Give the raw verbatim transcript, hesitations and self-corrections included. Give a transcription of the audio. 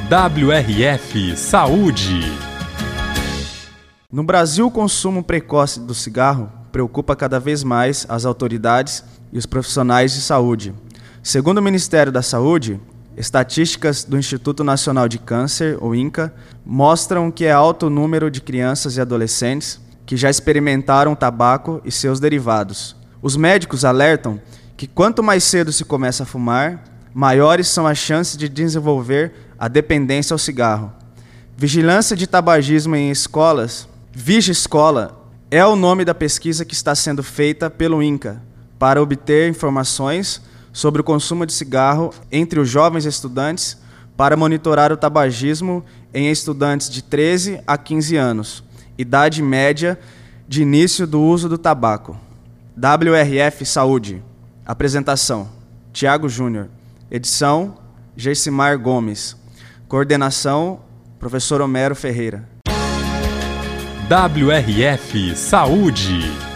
W R F Saúde. No Brasil, o consumo precoce do cigarro preocupa cada vez mais as autoridades e os profissionais de saúde. Segundo o Ministério da Saúde, estatísticas do Instituto Nacional de Câncer, o INCA, mostram que é alto o número de crianças e adolescentes que já experimentaram tabaco e seus derivados. Os médicos alertam que quanto mais cedo se começa a fumar, maiores são as chances de desenvolver a dependência ao cigarro. Vigilância de tabagismo em escolas, Vigescola, é o nome da pesquisa que está sendo feita pelo INCA para obter informações sobre o consumo de cigarro entre os jovens estudantes para monitorar o tabagismo em estudantes de treze a quinze anos, idade média de início do uso do tabaco. W R F Saúde. Apresentação: Tiago Júnior. Edição: Geicimar Gomes. Coordenação: Professor Homero Ferreira. W R F Saúde.